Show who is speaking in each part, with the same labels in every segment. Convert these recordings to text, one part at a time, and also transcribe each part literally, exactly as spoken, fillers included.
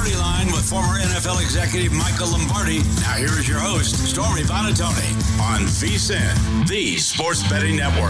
Speaker 1: Lombardi Line with former N F L executive Michael Lombardi. Now here is your host, Stormy Buonantony, on VSiN, the Sports Betting Network.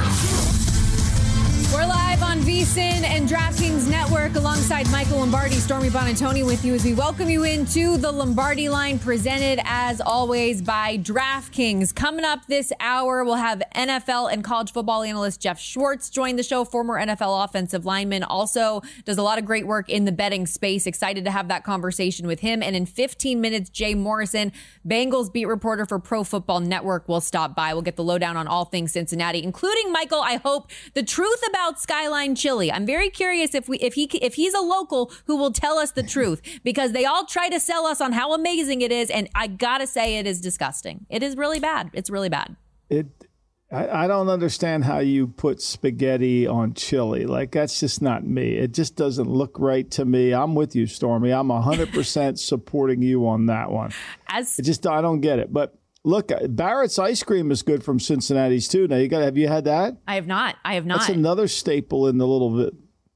Speaker 2: We're live on VSiN and DraftKings Network alongside Michael Lombardi, Stormy Buonantony with you as we welcome you into the Lombardi Line, presented as always by DraftKings. Coming up this hour, we'll have N F L and college football analyst Jeff Schwartz join the show, former N F L offensive lineman, also does a lot of great work in the betting space. Excited to have that conversation with him. And in fifteen minutes, Jay Morrison, Bengals beat reporter for Pro Football Network, will stop by. We'll get the lowdown on all things Cincinnati, including, Michael, I hope, the truth about About Skyline Chili. I'm very curious if we if he if he's a local who will tell us the truth, because they all try to sell us on how amazing it is, and I gotta say it is disgusting. It is really bad. It's really bad.
Speaker 3: It. I, I don't understand how you put spaghetti on chili. Like, that's just not me. It just doesn't look right to me. I'm with you, Stormy. I'm one hundred percent supporting you on that one. As it just I don't get it, but. Look, Barrett's ice cream is good from Cincinnati's too. Now you got. Have you had that?
Speaker 2: I have not. I have not.
Speaker 3: That's another staple in the little bit.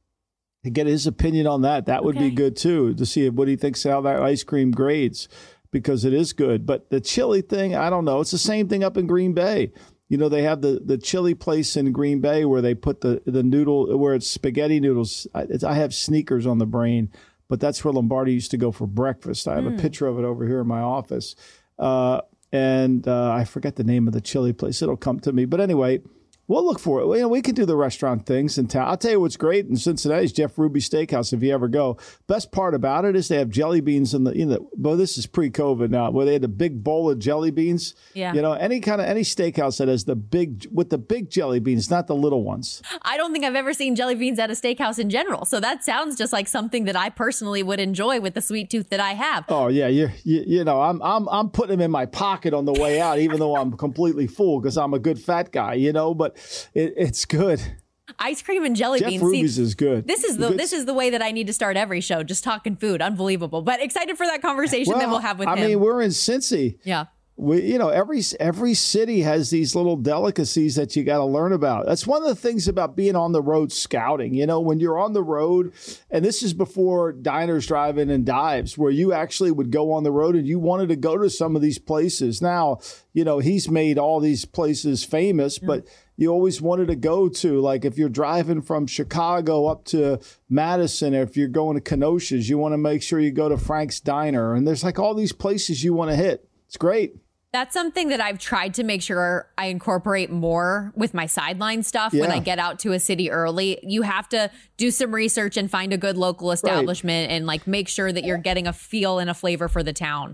Speaker 3: To get his opinion on that, that would okay. be good too. To see what he thinks how that ice cream grades, because it is good. But the chili thing, I don't know. It's the same thing up in Green Bay. You know, they have the, the chili place in Green Bay where they put the the noodle where it's spaghetti noodles. I, it's, I have sneakers on the brain, but that's where Lombardi used to go for breakfast. I have mm. a picture of it over here in my office. Uh, And uh, I forget the name of the chili place. It'll come to me. But anyway, we'll look for it. You know, we can do the restaurant things in town. I'll tell you what's great in Cincinnati is Jeff Ruby Steakhouse, if you ever go. Best part about it is they have jelly beans in the, you know, well, this is pre-COVID now, where they had a big bowl of jelly beans.
Speaker 2: Yeah.
Speaker 3: You know, any kind of, any steakhouse that has the big, with the big jelly beans, not the little ones.
Speaker 2: I don't think I've ever seen jelly beans at a steakhouse in general. So that sounds just like something that I personally would enjoy with the sweet tooth that I have.
Speaker 3: Oh, yeah. You, you, you know, I'm, I'm, I'm putting them in my pocket on the way out, even though I'm completely full because I'm a good fat guy, you know, but It, it's good.
Speaker 2: Ice cream and jelly
Speaker 3: Jeff
Speaker 2: beans.
Speaker 3: Ruby's
Speaker 2: See,
Speaker 3: is good.
Speaker 2: This is the
Speaker 3: good.
Speaker 2: this is the way that I need to start every show, just talking food. Unbelievable. But excited for that conversation
Speaker 3: well,
Speaker 2: that we'll have with
Speaker 3: I
Speaker 2: him.
Speaker 3: I mean, we're in Cincy.
Speaker 2: Yeah.
Speaker 3: We, you know, every every city has these little delicacies that you got to learn about. That's one of the things about being on the road scouting. You know, when you're on the road, and this is before diners, drive-in, and dives, where you actually would go on the road and you wanted to go to some of these places. Now, you know, he's made all these places famous, mm. but you always wanted to go to, like if you're driving from Chicago up to Madison, or if you're going to Kenosha's, you want to make sure you go to Frank's Diner. And there's like all these places you want to hit. It's great.
Speaker 2: That's something that I've tried to make sure I incorporate more with my sideline stuff yeah. when I get out to a city early. You have to do some research and find a good local establishment right. and like make sure that you're getting a feel and a flavor for the town.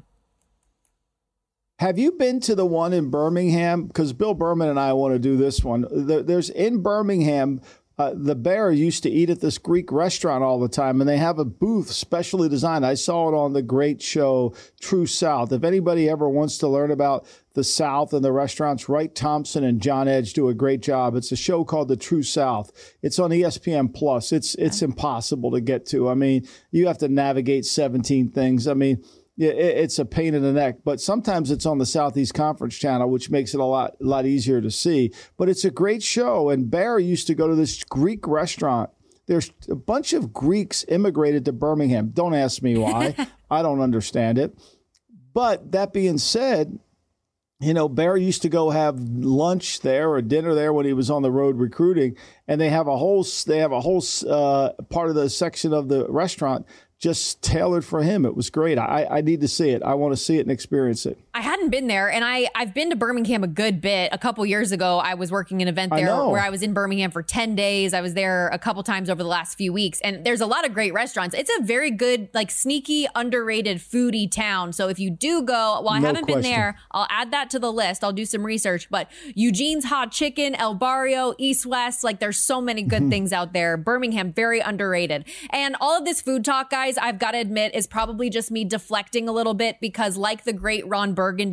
Speaker 3: Have you been to the one in Birmingham? Because Bill Berman and I want to do this one. There's in Birmingham, uh, the Bear used to eat at this Greek restaurant all the time, and they have a booth specially designed. I saw it on the great show, True South. If anybody ever wants to learn about the South and the restaurants, Wright Thompson and John Edge do a great job. It's a show called The True South. It's on E S P N Plus. It's it's impossible to get to. I mean, you have to navigate seventeen things. I mean, yeah, it's a pain in the neck, but sometimes it's on the Southeast Conference channel, which makes it a lot, a lot easier to see. But it's a great show. And Bear used to go to this Greek restaurant. There's a bunch of Greeks immigrated to Birmingham. Don't ask me why. I don't understand it. But that being said, you know, Bear used to go have lunch there or dinner there when he was on the road recruiting, and they have a whole they have a whole uh, part of the section of the restaurant just tailored for him. It was great. I, I need to see it. I want to see it and experience it.
Speaker 2: I hadn't been there, and I, I've been to Birmingham a good bit. A couple years ago, I was working an event there I where I was in Birmingham for ten days. I was there a couple times over the last few weeks, and there's a lot of great restaurants. It's a very good, like sneaky, underrated foodie town. So if you do go, well, I no haven't question. been there. I'll add that to the list. I'll do some research. But Eugene's Hot Chicken, El Barrio, East West, like there's so many good things out there. Birmingham, very underrated. And all of this food talk, guys, I've got to admit, is probably just me deflecting a little bit because like the great Ron Burgundy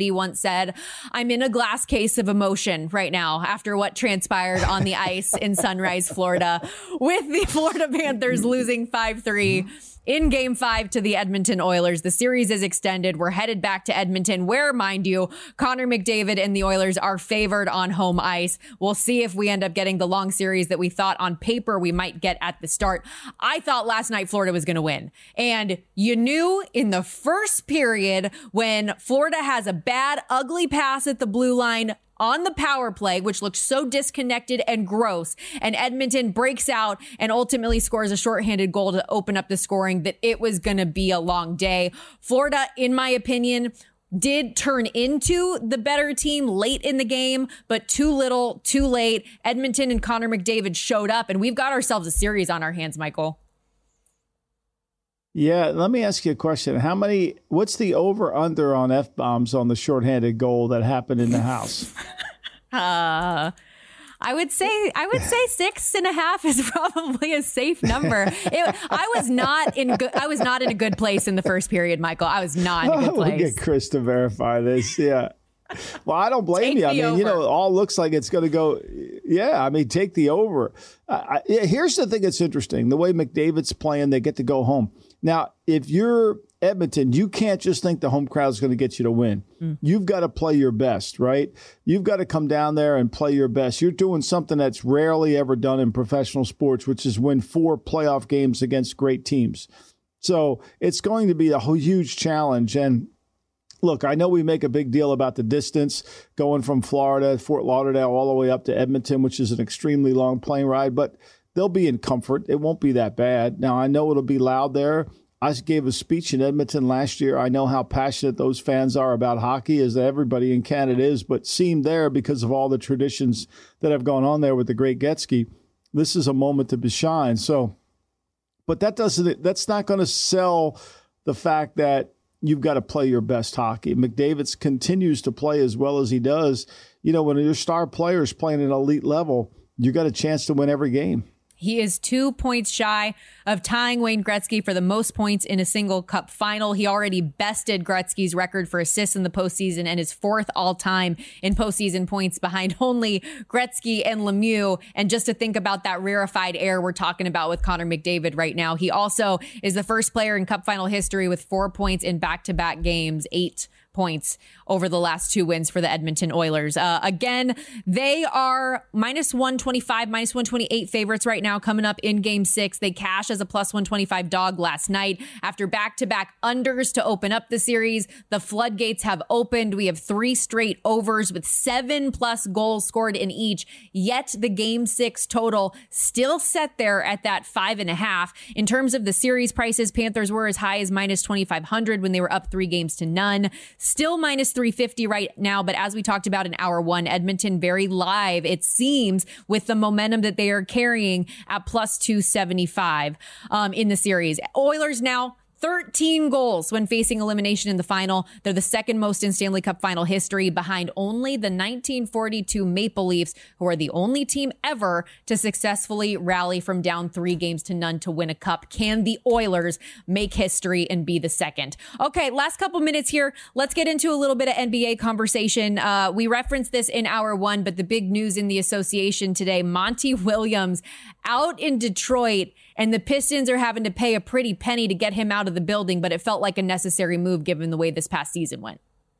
Speaker 2: Brady once said, I'm in a glass case of emotion right now after what transpired on the ice in Sunrise, Florida, with the Florida Panthers losing five three. In game five to the Edmonton Oilers. The series is extended. We're headed back to Edmonton, where, mind you, Connor McDavid and the Oilers are favored on home ice. We'll see if we end up getting the long series that we thought on paper we might get at the start. I thought last night Florida was going to win. And you knew in the first period when Florida has a bad, ugly pass at the blue line on the power play, which looked so disconnected and gross, and Edmonton breaks out and ultimately scores a shorthanded goal to open up the scoring, that it was going to be a long day. Florida, in my opinion, did turn into the better team late in the game, but too little, too late. Edmonton and Connor McDavid showed up, and we've got ourselves a series on our hands, Michael.
Speaker 3: Yeah, let me ask you a question. How many, what's the over-under on F-bombs on the shorthanded goal that happened in the house?
Speaker 2: uh, I would say I would say six and a half is probably a safe number. It, I was not in good, I was not in a good place in the first period, Michael. I was not in a good place.
Speaker 3: We'll get Chris to verify this. Yeah. Well, I don't blame
Speaker 2: take
Speaker 3: you. I mean,
Speaker 2: over.
Speaker 3: you know, it all looks like it's going to go. Yeah, I mean, take the over. Uh, I, yeah, here's the thing that's interesting. The way McDavid's playing, they get to go home. Now, if you're Edmonton, you can't just think the home crowd is going to get you to win. Mm. You've got to play your best, right? You've got to come down there and play your best. You're doing something that's rarely ever done in professional sports, which is win four playoff games against great teams. So it's going to be a huge challenge. And look, I know we make a big deal about the distance going from Florida, Fort Lauderdale, all the way up to Edmonton, which is an extremely long plane ride, but they'll be in comfort. It won't be that bad. Now, I know it'll be loud there. I gave a speech in Edmonton last year. I know how passionate those fans are about hockey, as everybody in Canada is, but seeing there, because of all the traditions that have gone on there with the great Gretzky, this is a moment to shine. So, but that doesn't, that's not going to sell the fact that you've got to play your best hockey. McDavid continues to play as well as he does. You know, when your star player is playing at an elite level, you got a chance to win every game.
Speaker 2: He is two points shy of tying Wayne Gretzky for the most points in a single cup final. He already bested Gretzky's record for assists in the postseason and is fourth all time in postseason points behind only Gretzky and Lemieux. And just to think about that rarefied air we're talking about with Connor McDavid right now, he also is the first player in cup final history with four points in back-to-back games, eight points over the last two wins for the Edmonton Oilers. Uh, again, they are minus one twenty-five, minus one twenty-eight favorites right now coming up in game six. They cash as a plus one twenty-five dog last night after back-to-back unders to open up the series. The floodgates have opened. We have three straight overs with seven plus goals scored in each. Yet the game six total still set there at that five and a half. In terms of the series prices, Panthers were as high as minus twenty-five hundred when they were up three games to none. Still minus three fifty right now, but as we talked about in hour one, Edmonton very live, it seems, with the momentum that they are carrying at plus two seventy-five um, in the series. Oilers now thirteen goals when facing elimination in the final. They're the second most in Stanley Cup final history, behind only the nineteen forty-two Maple Leafs, who are the only team ever to successfully rally from down three games to none to win a cup. Can the Oilers make history and be the second? Okay, last couple minutes here. Let's get into a little bit of N B A conversation. Uh, we referenced this in hour one, but the big news in the association today, Monty Williams out in Detroit, and the Pistons are having to pay a pretty penny to get him out of the building, but it felt like a necessary move given the way this past season went.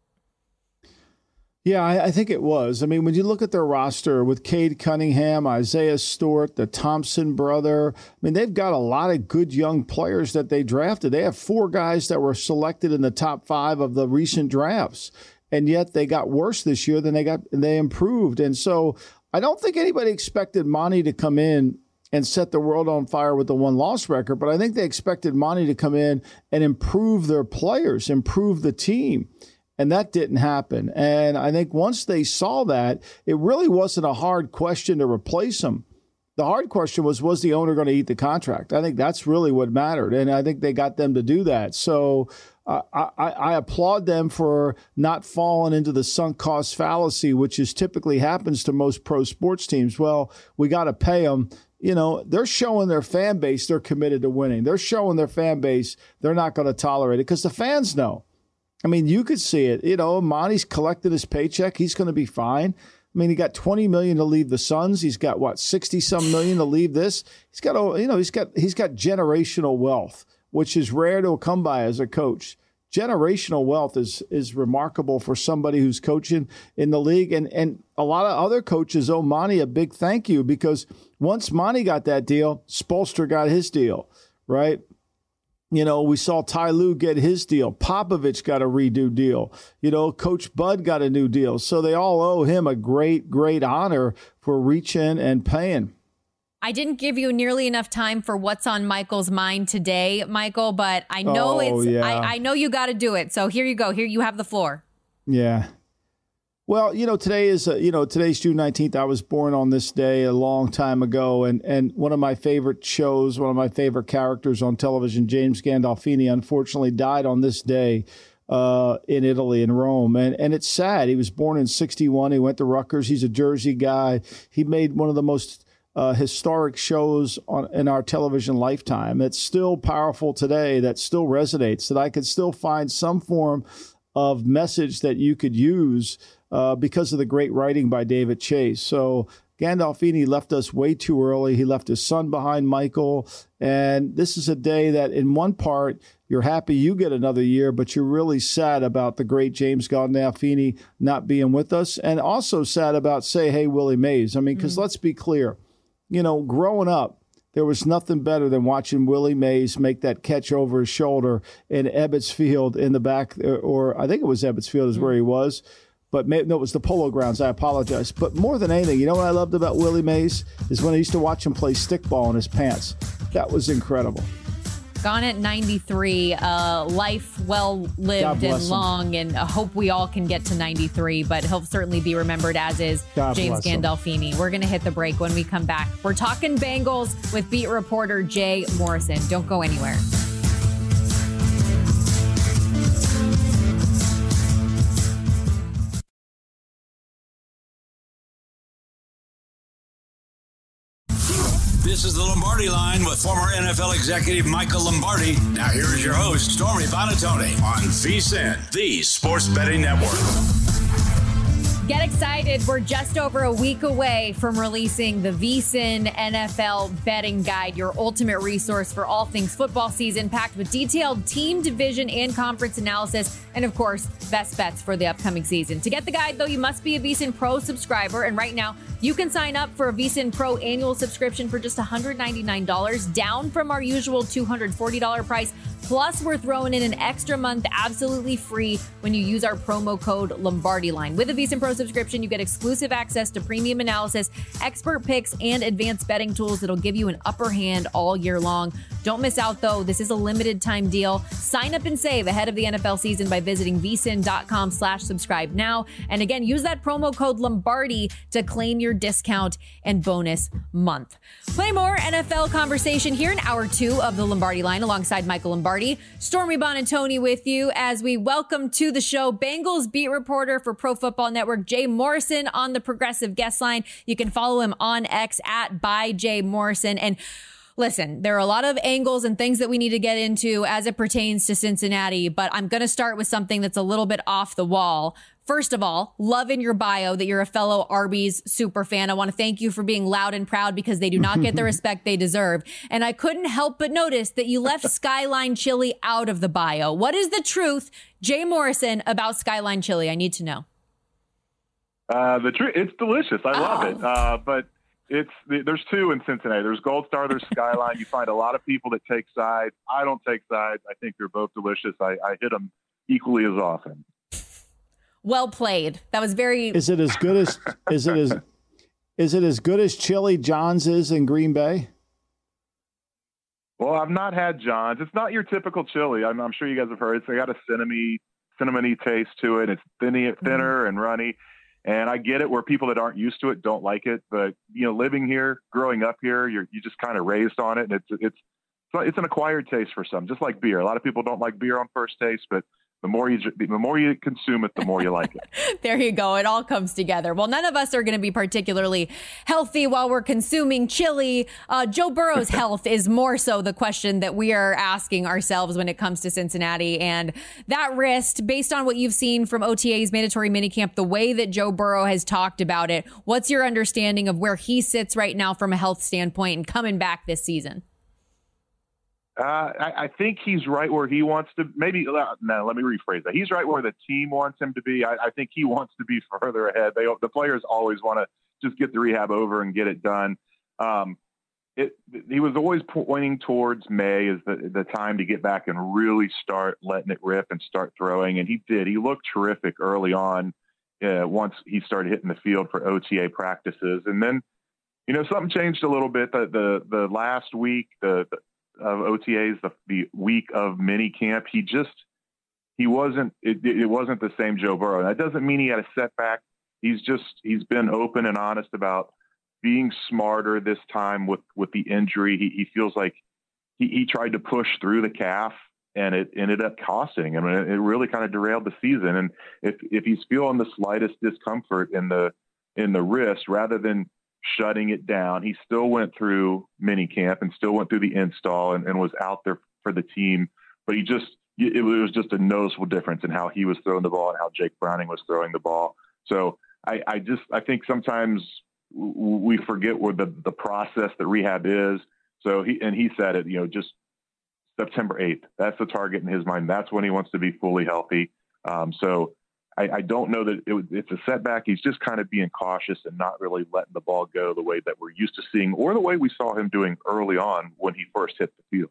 Speaker 3: Yeah, I, I think it was. I mean, when you look at their roster with Cade Cunningham, Isaiah Stewart, the Thompson brother, I mean, they've got a lot of good young players that they drafted. They have four guys that were selected in the top five of the recent drafts, and yet they got worse this year than they got. They improved, and so I don't think anybody expected Monty to come in and set the world on fire with the one-loss record, but I think they expected Monty to come in and improve their players, improve the team, and that didn't happen. And I think once they saw that, it really wasn't a hard question to replace him. The hard question was, was the owner going to eat the contract? I think that's really what mattered, and I think they got them to do that. So uh, I, I applaud them for not falling into the sunk cost fallacy, which is typically happens to most pro sports teams. Well, we got to pay them. You know, they're showing their fan base they're committed to winning. They're showing their fan base they're not going to tolerate it because the fans know. I mean, you could see it. You know, Monty's collected his paycheck. He's going to be fine. I mean, he got twenty million dollars to leave the Suns. He's got what, sixty some million to leave this. He's got, you know, he's got he's got generational wealth, which is rare to come by as a coach. Generational wealth is is remarkable for somebody who's coaching in the league, and and a lot of other coaches owe Monty a big thank you, because once Monty got that deal, Spoelstra got his deal, right? You know, we saw Ty Lue get his deal. Popovich got a redo deal. You know, Coach Bud got a new deal. So they all owe him a great, great honor for reaching and paying.
Speaker 2: I didn't give you nearly enough time for what's on Michael's mind today, Michael, but I know
Speaker 3: oh,
Speaker 2: it's
Speaker 3: yeah.
Speaker 2: I, I know you got to do it. So here you go. Here you have the floor.
Speaker 3: Yeah. Well, you know, today is, uh, you know, today's June nineteenth. I was born on this day a long time ago. And, and one of my favorite shows, one of my favorite characters on television, James Gandolfini, unfortunately died on this day uh, in Italy, in Rome. And, and it's sad. He was born in sixty-one. He went to Rutgers. He's a Jersey guy. He made one of the most uh, historic shows on in our television lifetime. That's still powerful today, that still resonates, that I could still find some form of message that you could use Uh, because of the great writing by David Chase. So Gandolfini left us way too early. He left his son behind, Michael. And this is a day that in one part, you're happy you get another year, but you're really sad about the great James Gandolfini not being with us. And also sad about, say, hey, Willie Mays. I mean, because mm-hmm. let's be clear, you know, growing up, there was nothing better than watching Willie Mays make that catch over his shoulder in Ebbets Field in the back, or I think it was Ebbets Field is mm-hmm. where he was. But maybe, no, it was the Polo Grounds. I apologize. But more than anything, you know what I loved about Willie Mays is when I used to watch him play stickball in his pants. That was incredible.
Speaker 2: Gone at ninety-three. Uh, life well lived and long, him. and I hope we all can get to ninety-three. But he'll certainly be remembered, as is God James Gandolfini. Him. We're going to hit the break. When we come back, we're talking Bengals with beat reporter Jay Morrison. Don't go anywhere.
Speaker 1: This is the Lombardi Line with former N F L executive Michael Lombardi. Now here is your host, Stormy Buonantony, on VSiN, the Sports Betting Network.
Speaker 2: Get excited. We're just over a week away from releasing the VSiN N F L Betting Guide, your ultimate resource for all things football season, packed with detailed team, division, and conference analysis, and of course, best bets for the upcoming season. To get the guide, though, you must be a VSiN Pro subscriber, and right now, you can sign up for a VSiN Pro annual subscription for just one hundred ninety-nine dollars, down from our usual two hundred forty dollars price. Plus, we're throwing in an extra month absolutely free when you use our promo code LombardiLine. With a VSiN Pro subscription, you get exclusive access to premium analysis, expert picks, and advanced betting tools that'll give you an upper hand all year long. Don't miss out, though. This is a limited time deal. Sign up and save ahead of the N F L season by visiting vsin.com slash subscribe now. And again, use that promo code Lombardi to claim your discount and bonus month. Play more N F L conversation here in hour two of the Lombardi Line alongside Michael Lombardi. Stormy Buonantony with you as we welcome to the show Bengals beat reporter for Pro Football Network, Jay Morrison, on the Progressive Guest Line. You can follow him on X at by Jay Morrison. And listen, there are a lot of angles and things that we need to get into as it pertains to Cincinnati, but I'm going to start with something that's a little bit off the wall. First of all, love in your bio that you're a fellow Arby's super fan. I want to thank you for being loud and proud, because they do not get the respect they deserve. And I couldn't help but notice that you left Skyline Chili out of the bio. What is the truth, Jay Morrison, about Skyline Chili? I need to know.
Speaker 4: Uh, the truth, it's delicious. I love
Speaker 2: oh.
Speaker 4: it. Uh, but it's there's two in Cincinnati. There's Gold Star, there's Skyline. You find a lot of people that take sides. I don't take sides. I think they're both delicious. I, I hit them equally as often.
Speaker 2: Well played. That was very.
Speaker 3: Is it as good as is it as is it as good as Chili John's is in Green Bay?
Speaker 4: Well, I've not had John's. It's not your typical chili. I'm, I'm sure you guys have heard. It's got a cinnamony, cinnamony taste to it. It's thinny, thinner mm. and runny. And I get it where people that aren't used to it don't like it. But you know, living here, growing up here, you're you just kind of raised on it, and it's it's it's an acquired taste for some. Just like beer. A lot of people don't like beer on first taste, but The more you the more you consume it, the more you like it.
Speaker 2: There you go. It all comes together. Well, none of us are going to be particularly healthy while we're consuming chili. Uh, Joe Burrow's health is more so the question that we are asking ourselves when it comes to Cincinnati. And that wrist, based on what you've seen from O T A's mandatory minicamp, the way that Joe Burrow has talked about it, what's your understanding of where he sits right now from a health standpoint and coming back this season?
Speaker 4: Uh, I, I think he's right where he wants to. Maybe uh, no. Let me rephrase that. He's right where the team wants him to be. I, I think he wants to be further ahead. They, the players always want to just get the rehab over and get it done. Um, it, he was always pointing towards May as the, the time to get back and really start letting it rip and start throwing. And he did. He looked terrific early on. Uh, once he started hitting the field for O T A practices, and then you know something changed a little bit. The the, the last week, the, the of O T As, the, the week of mini camp, he just, he wasn't, it, it wasn't the same Joe Burrow. That doesn't mean he had a setback. He's just, he's been open and honest about being smarter this time with, with the injury. He, he feels like he, he tried to push through the calf and it ended up costing him. I mean, it really kind of derailed the season. And if, if he's feeling the slightest discomfort in the, in the wrist, rather than shutting it down, he still went through mini camp and still went through the install and, and was out there for the team. But he just, it was just a noticeable difference in how he was throwing the ball and how Jake Browning was throwing the ball. So I, I just, I think sometimes we forget where the, the process that rehab is. So he, and he said it, you know, just September eighth, that's the target in his mind. That's when he wants to be fully healthy. Um, so I, I don't know that it, it's a setback. He's just kind of being cautious and not really letting the ball go the way that we're used to seeing, or the way we saw him doing early on when he first hit the field.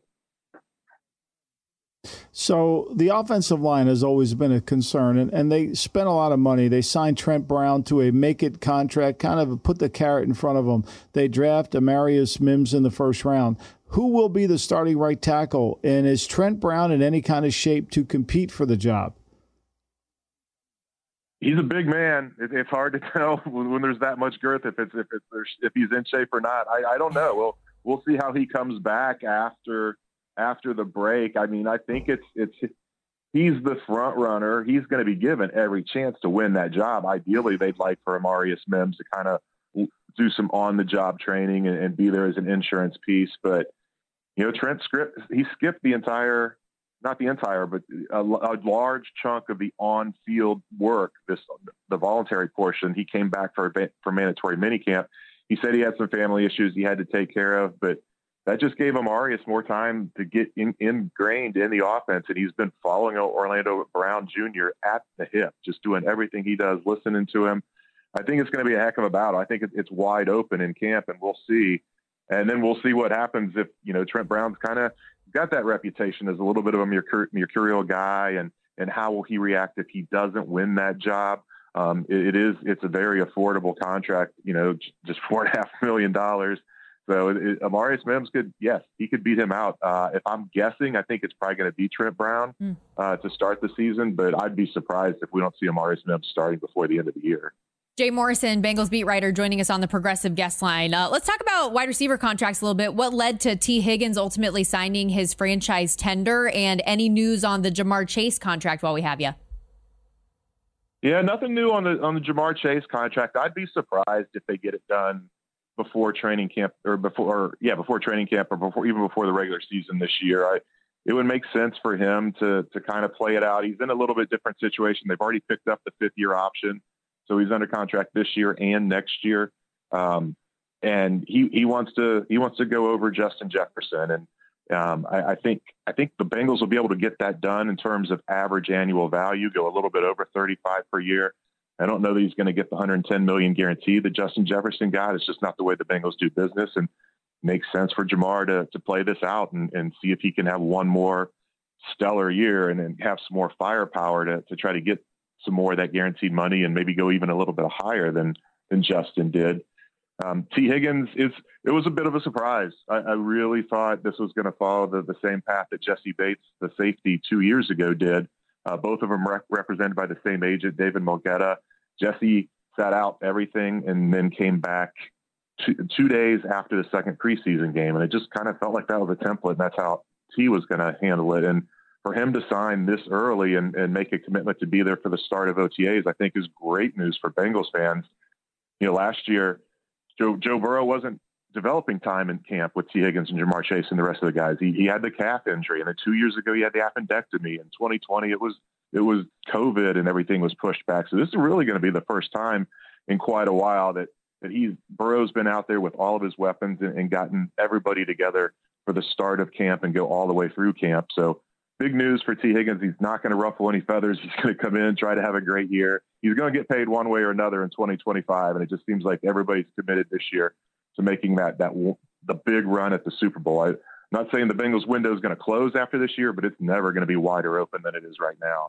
Speaker 3: So the offensive line has always been a concern, and, and they spent a lot of money. They signed Trent Brown to a make-it contract, kind of put the carrot in front of them. They draft Amarius Mims in the first round. Who will be the starting right tackle, and is Trent Brown in any kind of shape to compete for the job?
Speaker 4: He's a big man. It, it's hard to tell when, when there's that much girth if it's if it's if he's in shape or not. I, I don't know. We'll we'll see how he comes back after after the break. I mean, I think it's it's he's the front runner. He's going to be given every chance to win that job. Ideally, they'd like for Amarius Mims to kind of do some on the job training and, and be there as an insurance piece. But you know, Trent script he skipped the entire. Not the entire, but a, a large chunk of the on-field work, this the voluntary portion. He came back for for mandatory minicamp. He said he had some family issues he had to take care of, but that just gave Amarius more time to get in, ingrained in the offense, and he's been following Orlando Brown Junior at the hip, just doing everything he does, listening to him. I think it's going to be a heck of a battle. I think it, it's wide open in camp, and we'll see. And then we'll see what happens if, you know, Trent Brown's kind of got that reputation as a little bit of a mercur- mercurial guy, and, and how will he react if he doesn't win that job? Um, it, it is, it's a very affordable contract, you know, just four and a half million dollars. So it, it, Amarius Mims could, yes, he could beat him out. Uh, if I'm guessing, I think it's probably going to be Trent Brown mm. uh, to start the season, but I'd be surprised if we don't see Amarius Mims starting before the end of the year.
Speaker 2: Jay Morrison, Bengals beat writer, joining us on the Progressive guest line. Uh, let's talk about wide receiver contracts a little bit. What led to T. Higgins ultimately signing his franchise tender, and any news on the Ja'Marr Chase contract while we have you?
Speaker 4: Yeah, nothing new on the on the Ja'Marr Chase contract. I'd be surprised if they get it done before training camp or before, or, yeah, before training camp or before even before the regular season this year. I, it would make sense for him to to kind of play it out. He's in a little bit different situation. They've already picked up the fifth year option. So he's under contract this year and next year, um, and he, he wants to he wants to go over Justin Jefferson, and um, I, I think I think the Bengals will be able to get that done in terms of average annual value, go a little bit over thirty-five per year. I don't know that he's going to get the one hundred ten million guarantee that Justin Jefferson got. It's just not the way the Bengals do business, and it makes sense for Ja'Marr to to play this out and, and see if he can have one more stellar year and then have some more firepower to to try to get some more of that guaranteed money and maybe go even a little bit higher than, than Justin did. Um, T. Higgins is, it was a bit of a surprise. I, I really thought this was going to follow the, the same path that Jesse Bates, the safety two years ago did. Uh, both of them rep- represented by the same agent, David Mulgeta. Jesse sat out everything and then came back two, two days after the second preseason game. And it just kind of felt like that was a template, and that's how T was going to handle it. And for him to sign this early and, and make a commitment to be there for the start of O T As, I think is great news for Bengals fans. You know, last year, Joe, Joe Burrow wasn't developing time in camp with T. Higgins and Jamar Chase and the rest of the guys. He, he had the calf injury, and then two years ago he had the appendectomy. In twenty twenty, it was it was COVID and everything was pushed back. So this is really going to be the first time in quite a while that that he's Burrow's been out there with all of his weapons and, and gotten everybody together for the start of camp and go all the way through camp. So big news for T. Higgins. He's not going to ruffle any feathers. He's going to come in, try to have a great year. He's going to get paid one way or another in twenty twenty-five, and it just seems like everybody's committed this year to making that that the big run at the Super Bowl. I'm not saying the Bengals window is going to close after this year, but it's never going to be wider open than it is right now.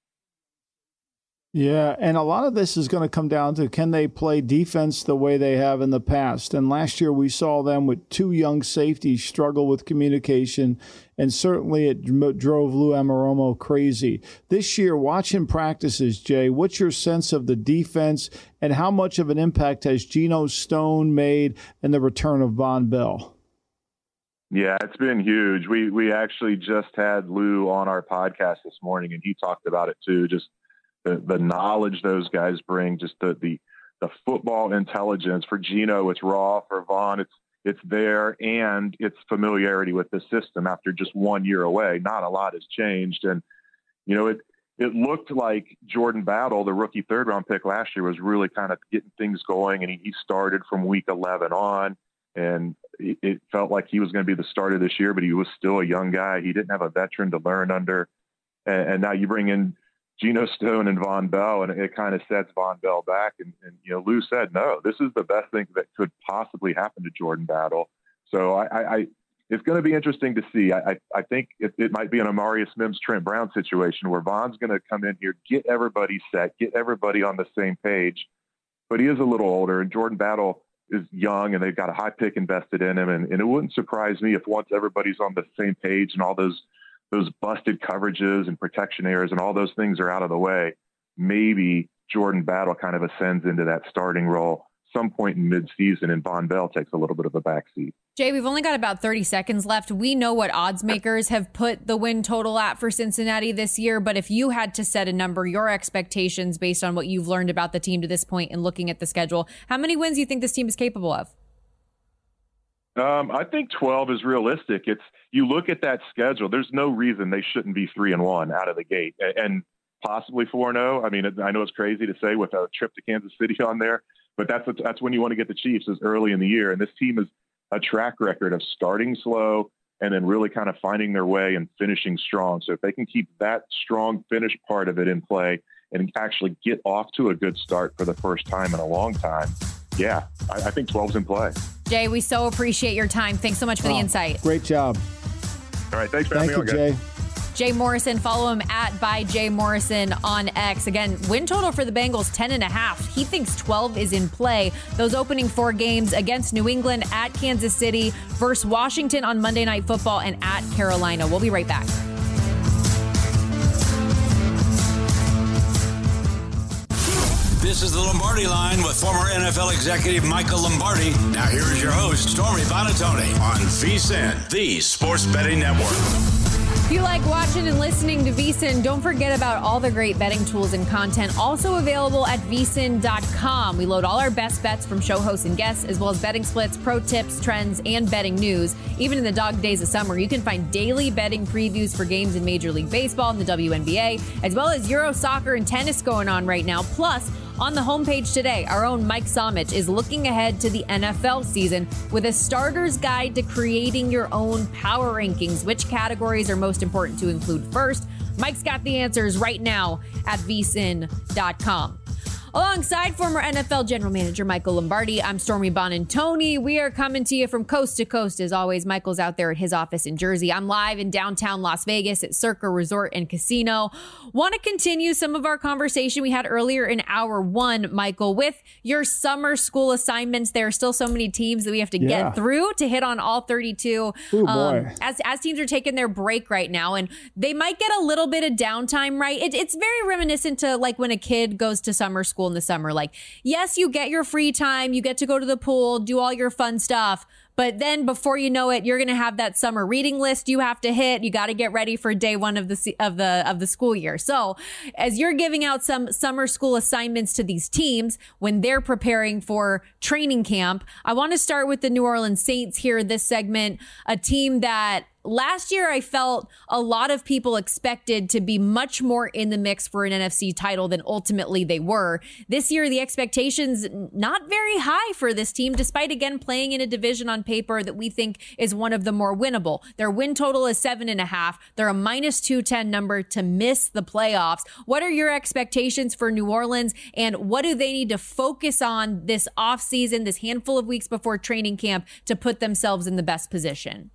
Speaker 3: Yeah, and a lot of this is going to come down to, can they play defense the way they have in the past? And last year we saw them with two young safeties struggle with communication, and certainly it drove Lou Anarumo crazy. This year, watching practices, Jay, what's your sense of the defense, and how much of an impact has Geno Stone made in the return of Von Bell?
Speaker 4: Yeah, it's been huge. We we actually just had Lou on our podcast this morning, and he talked about it too, just The, the knowledge those guys bring, just the, the the football intelligence. For Geno, it's raw. For Vaughn, it's it's there, and it's familiarity with the system after just one year away. Not a lot has changed, and you know it. It looked like Jordan Battle, the rookie third round pick last year, was really kind of getting things going, and he, he started from week eleven on, and it, it felt like he was going to be the starter this year, but he was still a young guy. He didn't have a veteran to learn under, and, and now you bring in Geno Stone and Von Bell, and it kind of sets Von Bell back. And, and, you know, Lou said, no, this is the best thing that could possibly happen to Jordan Battle. So I, I, I it's going to be interesting to see. I, I, I think it, it might be an Amarius Mims, Trent Brown situation where Von's going to come in here, get everybody set, get everybody on the same page. But he is a little older, and Jordan Battle is young, and they've got a high pick invested in him. And, and it wouldn't surprise me if once everybody's on the same page and all those those busted coverages and protection errors and all those things are out of the way, maybe Jordan Battle kind of ascends into that starting role some point in midseason, and Von Bell takes a little bit of a backseat.
Speaker 2: Jay, we've only got about thirty seconds left. We know what odds makers have put the win total at for Cincinnati this year, but if you had to set a number, your expectations based on what you've learned about the team to this point and looking at the schedule, how many wins do you think this team is capable of?
Speaker 4: Um, I think twelve is realistic. It's you look at that schedule. There's no reason they shouldn't be three and one out of the gate, and possibly four and zero. I mean, I know it's crazy to say with a trip to Kansas City on there, but that's that's when you want to get the Chiefs, is early in the year. And this team is a track record of starting slow and then really kind of finding their way and finishing strong. So if they can keep that strong finish part of it in play and actually get off to a good start for the first time in a long time, yeah, I, I think twelve's in play.
Speaker 2: Jay, we so appreciate your time. Thanks so much for oh, the insight.
Speaker 3: Great job.
Speaker 4: All right, thanks for
Speaker 3: Thank
Speaker 4: having
Speaker 3: you,
Speaker 4: me on,
Speaker 3: Jay.
Speaker 2: Jay Morrison, follow him at by Jay Morrison on X. Again, win total for the Bengals, ten and a half. He thinks twelve is in play. Those opening four games against New England, at Kansas City, versus Washington on Monday Night Football, and at Carolina. We'll be right back.
Speaker 1: This is the Lombardi Line with former N F L executive Michael Lombardi. Now here is your host, Stormy Buonantony, on VSiN, the Sports Betting Network.
Speaker 2: If you like watching and listening to VSiN, don't forget about all the great betting tools and content also available at V S I N dot com. We load all our best bets from show hosts and guests, as well as betting splits, pro tips, trends, and betting news. Even in the dog days of summer, you can find daily betting previews for games in Major League Baseball and the W N B A, as well as Euro soccer and tennis going on right now. Plus, on the homepage today, our own Mike Somich is looking ahead to the N F L season with a starter's guide to creating your own power rankings. Which categories are most important to include first? Mike's got the answers right now at V S I N dot com. Alongside former N F L General Manager Michael Lombardi, I'm Stormy Buonantony. We are coming to you from coast to coast. As always, Michael's out there at his office in Jersey. I'm live in downtown Las Vegas at Circa Resort and Casino. Want to continue some of our conversation we had earlier in hour one, Michael, with your summer school assignments. There are still so many teams that we have to
Speaker 3: yeah.
Speaker 2: get through to hit on all thirty-two.
Speaker 3: Ooh,
Speaker 2: um,
Speaker 3: boy.
Speaker 2: as, as teams are taking their break right now, and they might get a little bit of downtime, right? It, it's very reminiscent to like when a kid goes to summer school school in the summer. Like, yes, you get your free time, you get to go to the pool, do all your fun stuff. But then before you know it, you're going to have that summer reading list you have to hit. You got to get ready for day one of the of the of the school year. So as you're giving out some summer school assignments to these teams when they're preparing for training camp, I want to start with the New Orleans Saints here, this segment, a team that last year, I felt a lot of people expected to be much more in the mix for an N F C title than ultimately they were. This year, the expectations not very high for this team, despite, again, playing in a division on paper that we think is one of the more winnable. Their win total is seven and a half. They're a minus two ten number to miss the playoffs. What are your expectations for New Orleans, and what do they need to focus on this offseason, this handful of weeks before training camp, to put themselves in the best position?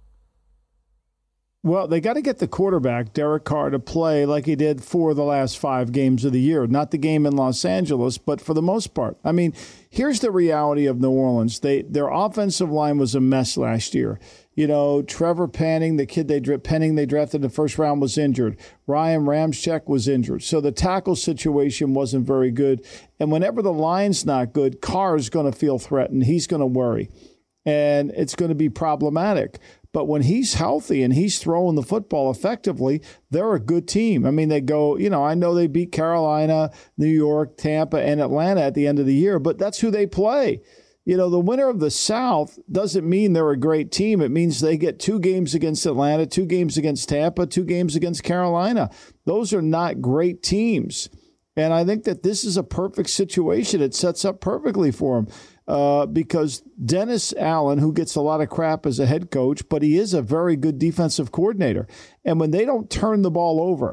Speaker 3: Well, they got to get the quarterback, Derek Carr, to play like he did for the last five games of the year. Not the game in Los Angeles, but for the most part. I mean, here's the reality of New Orleans. They Their offensive line was a mess last year. You know, Trevor Penning, the kid they, Penning they drafted in the first round, was injured. Ryan Ramczyk was injured. So the tackle situation wasn't very good. And whenever the line's not good, Carr is going to feel threatened. He's going to worry. And it's going to be problematic. But when he's healthy and he's throwing the football effectively, they're a good team. I mean, they go, you know, I know they beat Carolina, New York, Tampa, and Atlanta at the end of the year, but that's who they play. You know, the winner of the South doesn't mean they're a great team. It means they get two games against Atlanta, two games against Tampa, two games against Carolina. Those are not great teams. And I think that this is a perfect situation. It sets up perfectly for them. Uh, because Dennis Allen, who gets a lot of crap as a head coach, but he is a very good defensive coordinator. And when they don't turn the ball over,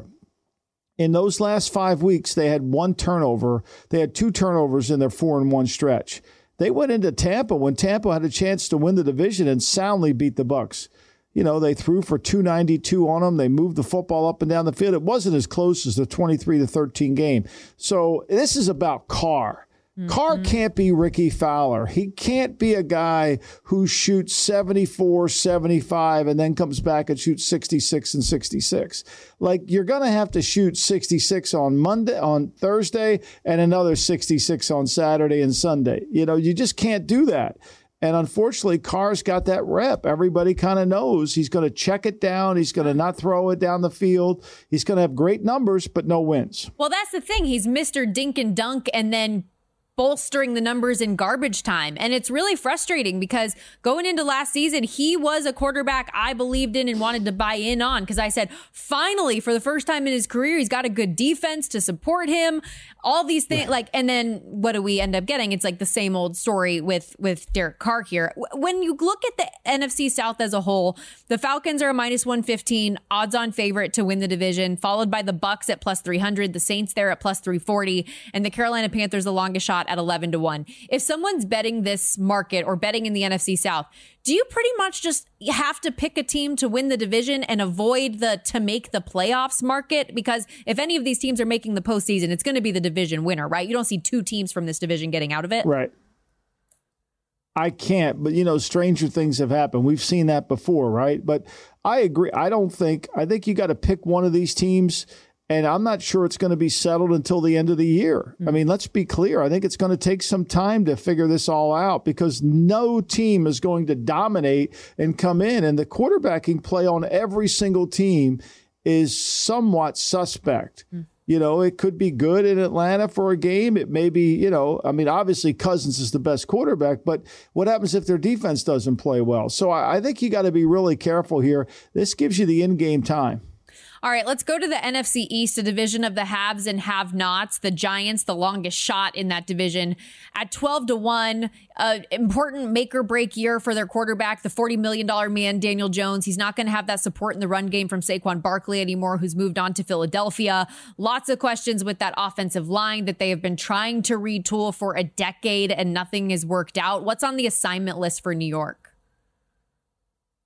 Speaker 3: in those last five weeks, they had one turnover. They had two turnovers in their four and one stretch. They went into Tampa when Tampa had a chance to win the division and soundly beat the Bucs. You know, they threw for two ninety-two on them. They moved the football up and down the field. It wasn't as close as the twenty-three to thirteen game. So this is about Carr. Mm-hmm. Carr can't be Ricky Fowler. He can't be a guy who shoots seventy-four, seventy-five, and then comes back and shoots sixty-six and sixty-six. Like, you're going to have to shoot sixty-six on Monday, on Thursday, and another sixty-six on Saturday and Sunday. You know, you just can't do that. And unfortunately, Carr's got that rep. Everybody kind of knows he's going to check it down. He's going to not throw it down the field. He's going to have great numbers, but no wins.
Speaker 2: Well, that's the thing. He's Mister Dink and Dunk, and then bolstering the numbers in garbage time. And it's really frustrating because going into last season, he was a quarterback I believed in and wanted to buy in on, because I said, finally, for the first time in his career, he's got a good defense to support him. All these things, like, and then what do we end up getting? It's like the same old story with, with Derek Carr here. When you look at the N F C South as a whole, the Falcons are a minus one fifteen odds-on favorite to win the division, followed by the Bucs at plus three hundred, the Saints there at plus three forty, and the Carolina Panthers the longest shot at eleven to one. If someone's betting this market or betting in the N F C South, do you pretty much just have to pick a team to win the division and avoid the to make the playoffs market? Because if any of these teams are making the postseason, it's going to be the division winner, right? You don't see two teams from this division getting out of it.
Speaker 3: Right. I can't, but, you know, stranger things have happened. We've seen that before, right? But I agree. I don't think, I think you got to pick one of these teams. And I'm not sure it's going to be settled until the end of the year. Mm-hmm. I mean, let's be clear. I think it's going to take some time to figure this all out, because no team is going to dominate and come in. And the quarterbacking play on every single team is somewhat suspect. Mm-hmm. You know, it could be good in Atlanta for a game. It may be, you know, I mean, obviously Cousins is the best quarterback, but what happens if their defense doesn't play well? So I, I think you got to be really careful here. This gives you the in-game time.
Speaker 2: All right, let's go to the N F C East, a division of the haves and have-nots. The Giants, the longest shot in that division, at twelve to one. Uh, important make-or-break year for their quarterback, the forty million dollars man, Daniel Jones. He's not going to have that support in the run game from Saquon Barkley anymore, who's moved on to Philadelphia. Lots of questions with that offensive line that they have been trying to retool for a decade, and nothing has worked out. What's on the assignment list for New York?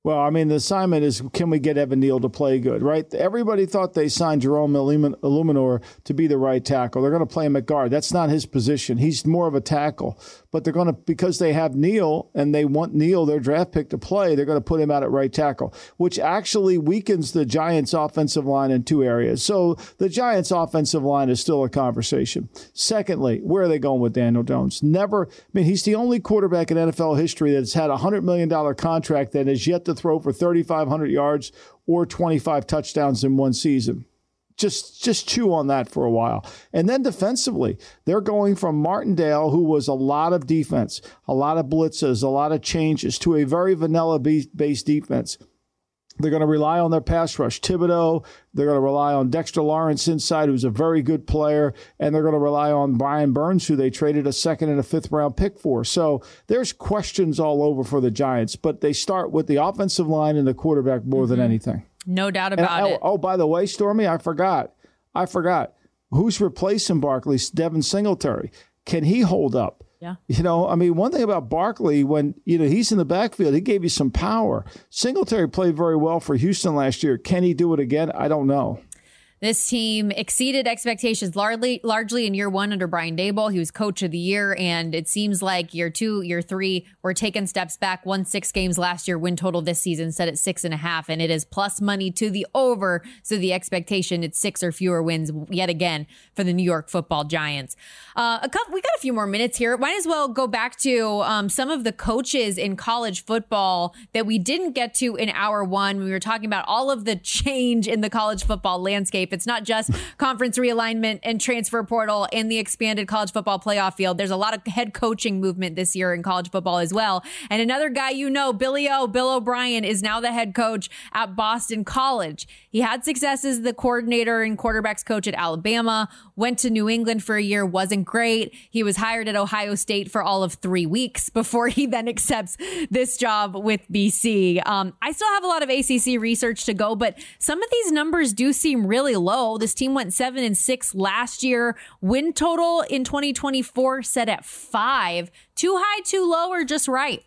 Speaker 3: Well, I mean, the assignment is, can we get Evan Neal to play good, right? Everybody thought they signed Jerome Illuminor to be the right tackle. They're going to play him at guard. That's not his position. He's more of a tackle. But they're going to, because they have Neal and they want Neal, their draft pick, to play, they're going to put him out at right tackle, which actually weakens the Giants' offensive line in two areas. So the Giants' offensive line is still a conversation. Secondly, where are they going with Daniel Jones? Never, I mean, he's the only quarterback in N F L history that's had a one hundred million dollars contract that is yet to throw for thirty-five hundred yards or twenty-five touchdowns in one season. Just just chew on that for a while. And then defensively, they're going from Martindale, who was a lot of defense, a lot of blitzes, a lot of changes, to a very vanilla-based defense. They're going to rely on their pass rush. Thibodeau, they're going to rely on Dexter Lawrence inside, who's a very good player, and they're going to rely on Brian Burns, who they traded a second and a fifth round pick for. So there's questions all over for the Giants, but they start with the offensive line and the quarterback more mm-hmm. than anything.
Speaker 2: No doubt about
Speaker 3: and,
Speaker 2: it.
Speaker 3: Oh, oh, by the way, Stormy, I forgot. I forgot. Who's replacing Barkley? Devin Singletary. Can he hold up?
Speaker 2: Yeah.
Speaker 3: You know, I mean, one thing about Barkley, when, you know, he's in the backfield, he gave you some power. Singletary played very well for Houston last year. Can he do it again? I don't know.
Speaker 2: This team exceeded expectations largely largely in year one under Brian Daboll. He was coach of the year, and it seems like year two, year three, we're taking steps back. Won six games last year. Win total this season set at six and a half, and it is plus money to the over. So the expectation, it's six or fewer wins yet again for the New York Football Giants. Uh, a couple, we got a few more minutes here. Might as well go back to um, some of the coaches in college football that we didn't get to in hour one. We were talking about all of the change in the college football landscape. It's not just conference realignment and transfer portal and the expanded college football playoff field. There's a lot of head coaching movement this year in college football as well. And another guy, you know, Billy O, Bill O'Brien, is now the head coach at Boston College. He had success as the coordinator and quarterbacks coach at Alabama, went to New England for a year, wasn't great. He was hired at Ohio State for all of three weeks before he then accepts this job with B C. Um, I still have a lot of A C C research to go, but some of these numbers do seem really low. This team went seven and six last year. Win total in twenty twenty-four set at five. Too high, too low, or just right?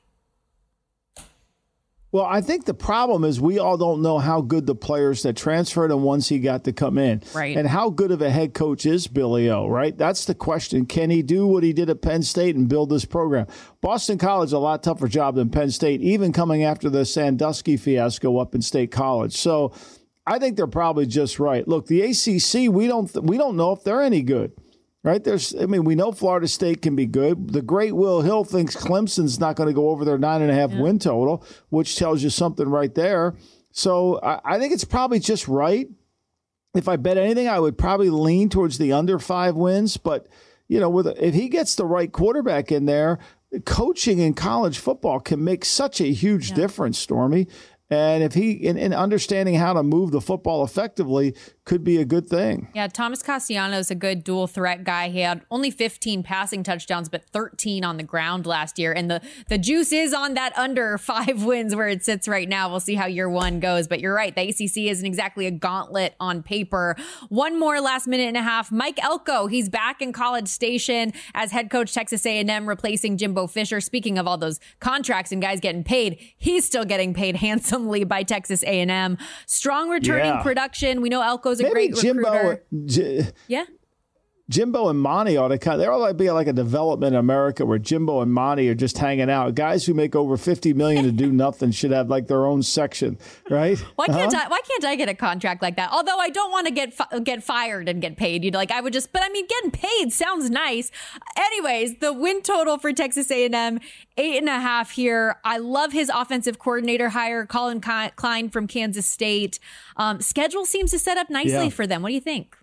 Speaker 3: Well, I think the problem is we all don't know how good the players that transferred and once he got to come in.
Speaker 2: Right.
Speaker 3: And how good of a head coach is Billy O, right? That's the question. Can he do what he did at Penn State and build this program? Boston College is a lot tougher job than Penn State, even coming after the Sandusky fiasco up in State College. So I think they're probably just right. Look, the A C C, we don't we don't know if they're any good. Right? There's, I mean, we know Florida State can be good. The great Will Hill thinks Clemson's not going to go over their nine and a half yeah. win total, which tells you something right there. So I, I think it's probably just right. If I bet anything, I would probably lean towards the under five wins. But, you know, with if he gets the right quarterback in there, coaching in college football can make such a huge yeah. difference, Stormy. And if he, in, in understanding how to move the football effectively, could be a good thing.
Speaker 2: Yeah, Thomas Castellanos, a good dual threat guy. He had only fifteen passing touchdowns, but thirteen on the ground last year. And the, the juice is on that under five wins where it sits right now. We'll see how year one goes. But you're right, the A C C isn't exactly a gauntlet on paper. One more last minute and a half. Mike Elko, he's back in College Station as head coach Texas A and M, replacing Jimbo Fisher. Speaking of all those contracts and guys getting paid, he's still getting paid handsomely by Texas A and M. Strong returning yeah. production. We know Elko's a
Speaker 3: Maybe
Speaker 2: great
Speaker 3: Jimbo,
Speaker 2: recruiter.
Speaker 3: J-
Speaker 2: yeah.
Speaker 3: Jimbo and Monty ought to kind of, there ought to be like a development in America where Jimbo and Monty are just hanging out. Guys who make over fifty million dollars to do nothing should have like their own section, right?
Speaker 2: Why can't uh-huh. I? Why can't I get a contract like that? Although I don't want to get fi- get fired and get paid. You know, like I would just, but I mean, getting paid sounds nice. Anyways, the win total for Texas A and M, eight and a half here. I love his offensive coordinator hire, Colin Klein from Kansas State. Um, schedule seems to set up nicely
Speaker 3: yeah.
Speaker 2: for them. What do you think?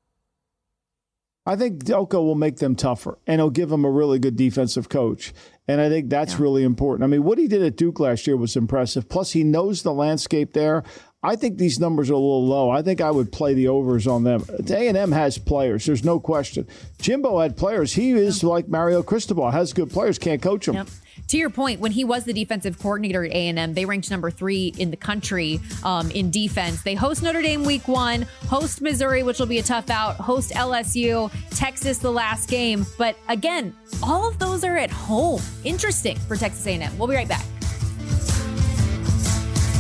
Speaker 3: I think Elko will make them tougher, and he'll give them a really good defensive coach. And I think that's yeah. really important. I mean, what he did at Duke last year was impressive. Plus, he knows the landscape there. I think these numbers are a little low. I think I would play the overs on them. A and M has players. There's no question. Jimbo had players. He is like Mario Cristobal. Has good players, can't coach them.
Speaker 2: Yep. To your point, when he was the defensive coordinator at A and M, they ranked number three in the country um, in defense. They host Notre Dame week one, host Missouri, which will be a tough out, host L S U, Texas the last game. But again, all of those are at home. Interesting for Texas A and M. We'll be right back.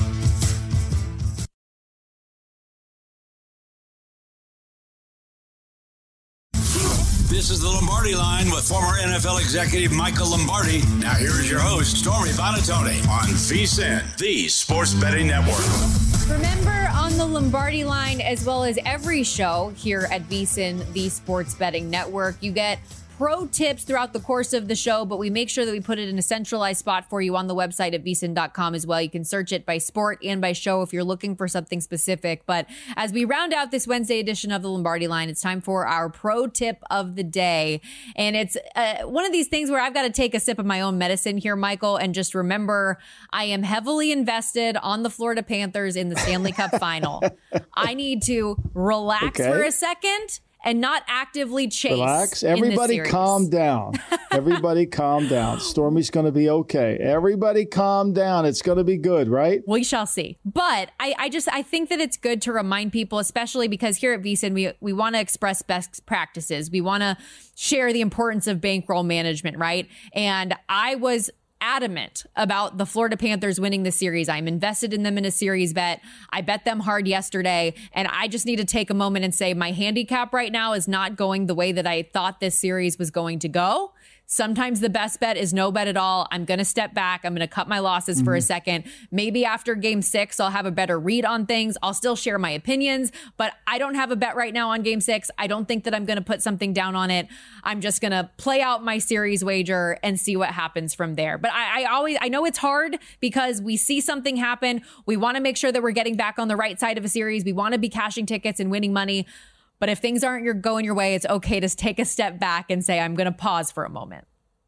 Speaker 1: This is the Lombardi Line with former N F L executive Michael Lombardi. Now here is your host, Stormy Buonantony, on VSiN, the Sports Betting Network.
Speaker 2: Remember, on the Lombardi Line, as well as every show here at VSiN, the Sports Betting Network, you get pro tips throughout the course of the show, but we make sure that we put it in a centralized spot for you on the website at V S I N dot com as well. You can search it by sport and by show if you're looking for something specific. But as we round out this Wednesday edition of the Lombardi Line, it's time for our pro tip of the day. And it's uh, one of these things where I've got to take a sip of my own medicine here, Michael, and just remember I am heavily invested on the Florida Panthers in the Stanley Cup final. I need to relax okay. for a second and not actively chase.
Speaker 3: Relax. Everybody calm down. Everybody calm down. Stormy's going to be okay. Everybody calm down. It's going to be good, right?
Speaker 2: We shall see. But I, I just, I think that it's good to remind people, especially because here at VSiN, we, we want to express best practices. We want to share the importance of bankroll management, right? And I was adamant about the Florida Panthers winning the series. I'm invested in them in a series bet. I bet them hard yesterday. And I just need to take a moment and say my handicap right now is not going the way that I thought this series was going to go. Sometimes the best bet is no bet at all. I'm going to step back. I'm going to cut my losses mm-hmm. for a second. Maybe after game six, I'll have a better read on things. I'll still share my opinions, but I don't have a bet right now on game six. I don't think that I'm going to put something down on it. I'm just going to play out my series wager and see what happens from there. But I, I always, I know it's hard because we see something happen. We want to make sure that we're getting back on the right side of a series. We want to be cashing tickets and winning money. But if things aren't your, going your way, it's okay to take a step back and say, I'm going to pause for a moment.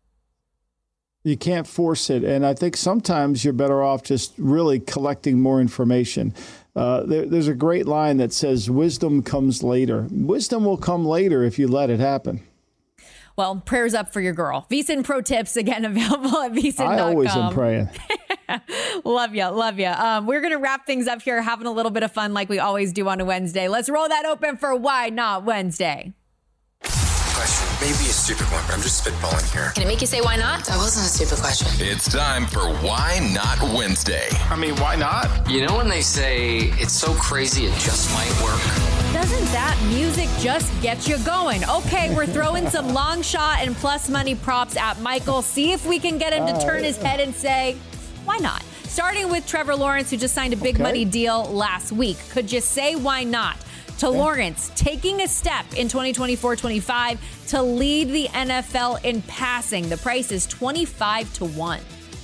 Speaker 3: You can't force it. And I think sometimes you're better off just really collecting more information. Uh, there, there's a great line that says, wisdom comes later. Wisdom will come later if you let it happen.
Speaker 2: Well, prayers up for your girl. VSiN Pro Tips, again, available at V S I N dot com.
Speaker 3: I always am praying.
Speaker 2: Love you. Love you. Um, we're going to wrap things up here, having a little bit of fun like we always do on a Wednesday. Let's roll that open for Why Not Wednesday.
Speaker 5: Question. Maybe a stupid one, but I'm just spitballing here.
Speaker 6: Can it make you say why not?
Speaker 5: That wasn't a stupid question.
Speaker 1: It's time for Why Not Wednesday.
Speaker 5: I mean, why not?
Speaker 7: You know when they say it's so crazy it just might work?
Speaker 2: Doesn't that music just get you going? Okay, we're throwing some long shot and plus money props at Michael. See if we can get him to turn his head and say, why not? Starting with Trevor Lawrence, who just signed a big okay. money deal last week. Could you say why not? To okay. Lawrence, taking a step in twenty twenty-four twenty-five to lead the N F L in passing. The price is twenty-five to one.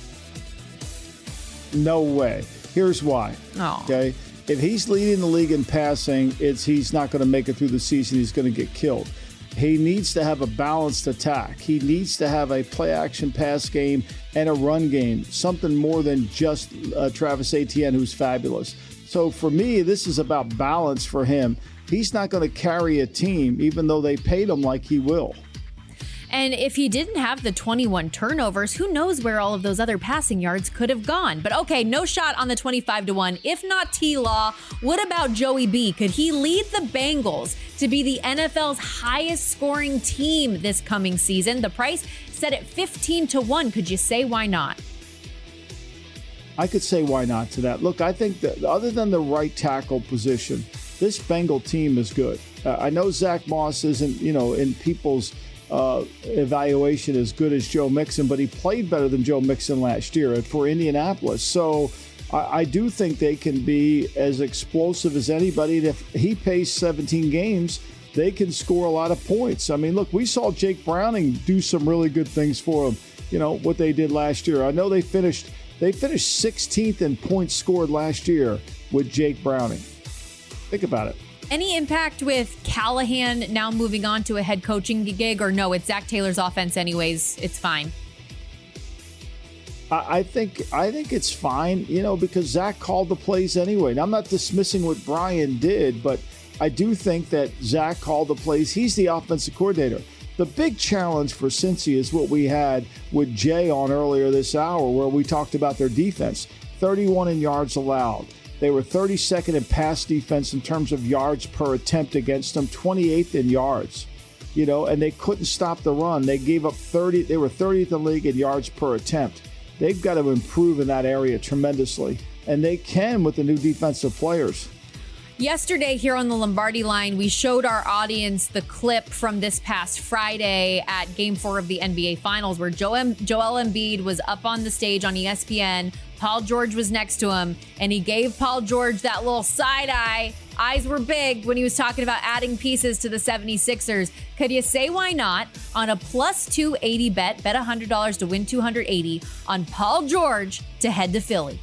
Speaker 3: No way. Here's why.
Speaker 2: Oh.
Speaker 3: Okay. If he's leading the league in passing, it's he's not going to make it through the season. He's going to get killed. He needs to have a balanced attack. He needs to have a play-action pass game and a run game, something more than just uh, Travis Etienne, who's fabulous. So for me, this is about balance for him. He's not going to carry a team, even though they paid him like he will.
Speaker 2: And if he didn't have the twenty-one turnovers, who knows where all of those other passing yards could have gone. But okay, no shot on the twenty-five to one. If not T-Law, what about Joey B? Could he lead the Bengals to be the N F L's highest scoring team this coming season? The price set at fifteen to one. Could you say why not?
Speaker 3: I could say why not to that. Look, I think that other than the right tackle position, this Bengal team is good. Uh, I know Zach Moss isn't, you know, in people's uh, evaluation as good as Joe Mixon, but he played better than Joe Mixon last year for Indianapolis. So I, I do think they can be as explosive as anybody. And if he plays seventeen games, they can score a lot of points. I mean, look, we saw Jake Browning do some really good things for them, you know, what they did last year. I know they finished they finished sixteenth in points scored last year with Jake Browning. Think about it.
Speaker 2: Any impact with Callahan now moving on to a head coaching gig, or no, it's Zach Taylor's offense anyways, it's fine?
Speaker 3: I think I think it's fine, you know, because Zach called the plays anyway. Now, I'm not dismissing what Brian did, but I do think that Zach called the plays. He's the offensive coordinator. The big challenge for Cincy is what we had with Jay on earlier this hour, where we talked about their defense. thirty-one in yards allowed. They were thirty-second in pass defense in terms of yards per attempt against them, twenty-eighth in yards. You know, and they couldn't stop the run. They gave up thirty. They were thirtieth in the league in yards per attempt. They've got to improve in that area tremendously, and they can with the new defensive players.
Speaker 2: Yesterday here on the Lombardi Line, we showed our audience the clip from this past Friday at Game four of the N B A Finals where Joel, Joel Embiid was up on the stage on E S P N. Paul George was next to him, and he gave Paul George that little side eye. Eyes were big when he was talking about adding pieces to the seventy-sixers. Could you say why not on a plus two eighty bet? Bet one hundred dollars to win two hundred eighty on Paul George to head to Philly.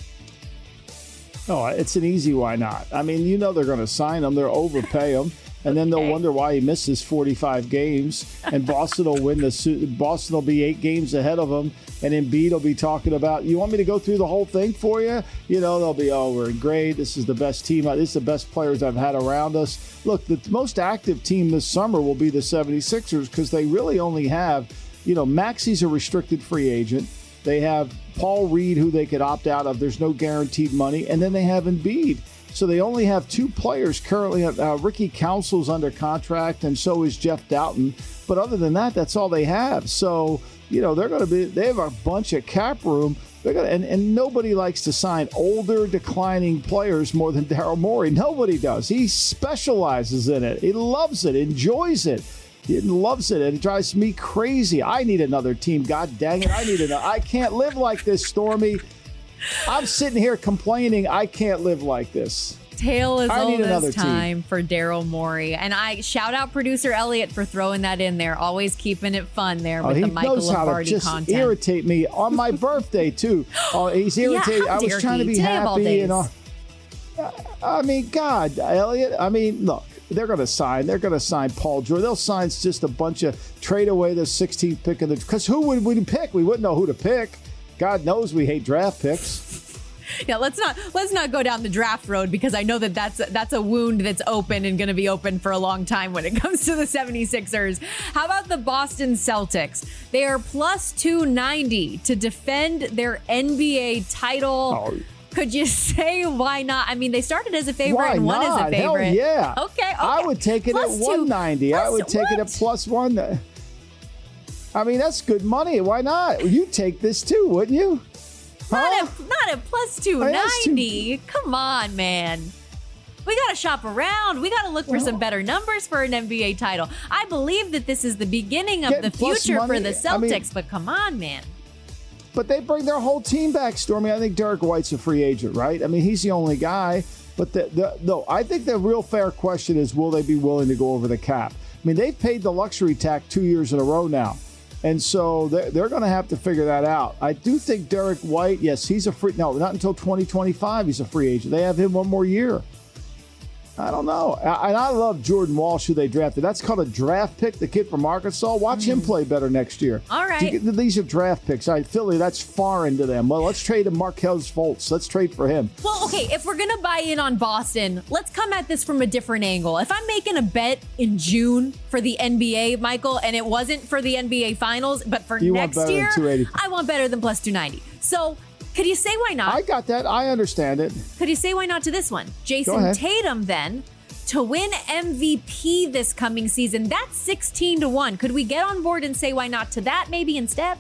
Speaker 3: Oh, it's an easy why not. I mean, you know they're going to sign him. They'll overpay him. And then they'll wonder why he misses forty-five games. And Boston will win the suit. Boston will be eight games ahead of them. And Embiid will be talking about, you want me to go through the whole thing for you? You know, they'll be, oh, we're great. This is the best team. This is the best players I've had around us. Look, the most active team this summer will be the seventy-sixers because they really only have, you know, Maxi's a restricted free agent. They have Paul Reed, who they could opt out of. There's no guaranteed money. And then they have Embiid. So they only have two players currently. Uh, Ricky Council's under contract, and so is Jeff Doughton. But other than that, that's all they have. So, you know, they're going to be, they have a bunch of cap room. They're gonna, and, and nobody likes to sign older, declining players more than Daryl Morey. Nobody does. He specializes in it. He loves it, enjoys it. He loves it, and it drives me crazy. I need another team. God dang it. I need another. I can't live like this, Stormy. I'm sitting here complaining I can't live like this.
Speaker 2: Tale as old as time for Daryl Morey. And I shout out producer Elliot for throwing that in there. Always keeping it fun there with
Speaker 3: oh,
Speaker 2: the Michael Lombardi
Speaker 3: just
Speaker 2: content.
Speaker 3: Irritate me on my birthday too. Oh, he's irritated.
Speaker 2: Yeah,
Speaker 3: I was trying
Speaker 2: he?
Speaker 3: to be
Speaker 2: Today
Speaker 3: happy and all. I mean, God, Elliot. I mean, look, they're going to sign. They're going to sign Paul George. They'll sign just a bunch of trade away the sixteenth pick of the. Because who would we pick? We wouldn't know who to pick. God knows we hate draft picks.
Speaker 2: Yeah, let's not let's not go down the draft road because I know that that's that's a wound that's open and going to be open for a long time when it comes to the seventy-sixers. How about the Boston Celtics? They are plus two ninety to defend their N B A title. Oh. Could you say why not? I mean, they started as a favorite
Speaker 3: why
Speaker 2: and won
Speaker 3: not?
Speaker 2: as a favorite.
Speaker 3: Hell yeah.
Speaker 2: Okay, okay.
Speaker 3: I would take it plus at one ninety. I would take what? it at plus one. I mean, that's good money. Why not? You'd take this too, wouldn't you? Huh?
Speaker 2: Not at, not at plus two ninety. Too... Come on, man. We got to shop around. We got to look for well, some better numbers for an N B A title. I believe that this is the beginning of the future money, for the Celtics, I mean, but come on, man.
Speaker 3: But they bring their whole team back, Stormy. I think Derek White's a free agent, right? I mean, he's the only guy. But the, the, no, I think the real fair question is, will they be willing to go over the cap? I mean, they've paid the luxury tax two years in a row now. And so they're, they're going to have to figure that out. I do think Derek White, yes, he's a free, no, not until twenty twenty-five he's a free agent. They have him one more year. I don't know. And I love Jordan Walsh, who they drafted. That's called a draft pick, the kid from Arkansas. Watch mm. him play better next year.
Speaker 2: All right.
Speaker 3: Get, these are draft picks. All right, Philly, that's far into them. Well, let's trade him Markelle Fultz. Let's trade for him.
Speaker 2: Well, okay, if we're going to buy in on Boston, let's come at this from a different angle. If I'm making a bet in June for the N B A, Michael, and it wasn't for the N B A Finals, but for
Speaker 3: you
Speaker 2: next year, I want better than plus two ninety. So could you say why not?
Speaker 3: I got that. I understand it.
Speaker 2: Could you say why not to this one? Jason Tatum, then, to win M V P this coming season. That's sixteen to one. Could we get on board and say why not to that maybe instead?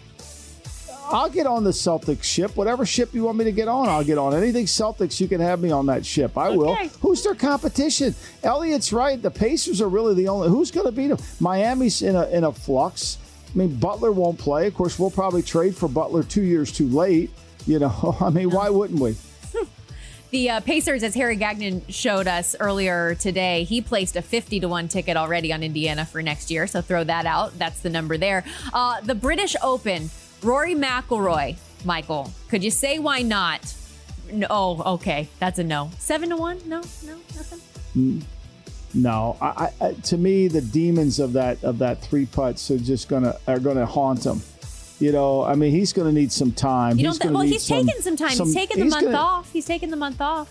Speaker 3: I'll get on the Celtics ship. Whatever ship you want me to get on, I'll get on. Anything Celtics, you can have me on that ship. I okay. will. Who's their competition? Elliot's right. The Pacers are really the only. Who's going to beat them? Miami's in a in a flux. I mean, Butler won't play. Of course, we'll probably trade for Butler two years too late. You know, I mean, why wouldn't we?
Speaker 2: The uh, Pacers, as Harry Gagnon showed us earlier today, he placed a fifty to one ticket already on Indiana for next year. So throw that out. That's the number there. Uh, the British Open, Rory McIlroy, Michael, could you say why not? No, oh, okay. That's a no. Seven to one? No, no, nothing.
Speaker 3: No, I, I, to me, the demons of that of that three putts are just gonna are gonna haunt him. You know, I mean, he's going to need some time.
Speaker 2: You don't th- well, he's some, taken some time. Some, he's taken the he's month gonna, off. He's taken the month off.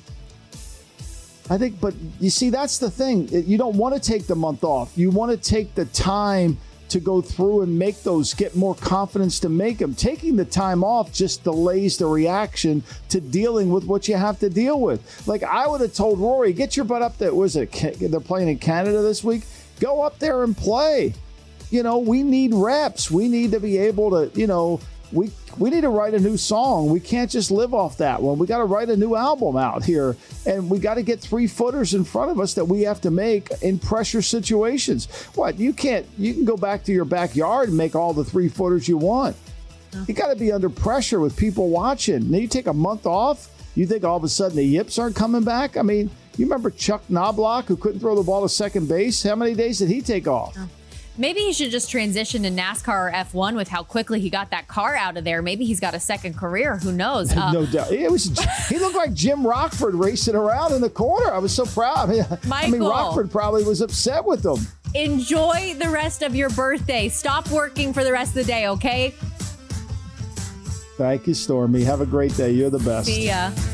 Speaker 3: I think, but you see, that's the thing. You don't want to take the month off. You want to take the time to go through and make those, get more confidence to make them. Taking the time off just delays the reaction to dealing with what you have to deal with. Like, I would have told Rory, get your butt up there. Was it, they're playing in Canada this week? Go up there and play. You know, we need reps. We need to be able to, you know, we we need to write a new song. We can't just live off that one. We got to write a new album out here, and we got to get three footers in front of us that we have to make in pressure situations. What you can't you can go back to your backyard and make all the three footers you want. Oh. You got to be under pressure with people watching. Now you take a month off. You think all of a sudden the yips aren't coming back? I mean, you remember Chuck Knobloch, who couldn't throw the ball to second base? How many days did he take off?
Speaker 2: Oh. Maybe he should just transition to NASCAR or F one with how quickly he got that car out of there. Maybe he's got a second career. Who knows? Uh,
Speaker 3: no doubt. It was. He looked like Jim Rockford racing around in the corner. I was so proud. I mean,
Speaker 2: Michael,
Speaker 3: I mean Rockford probably was upset with him.
Speaker 2: Enjoy the rest of your birthday. Stop working for the rest of the day, okay?
Speaker 3: Thank you, Stormy. Have a great day. You're the best.
Speaker 2: See ya.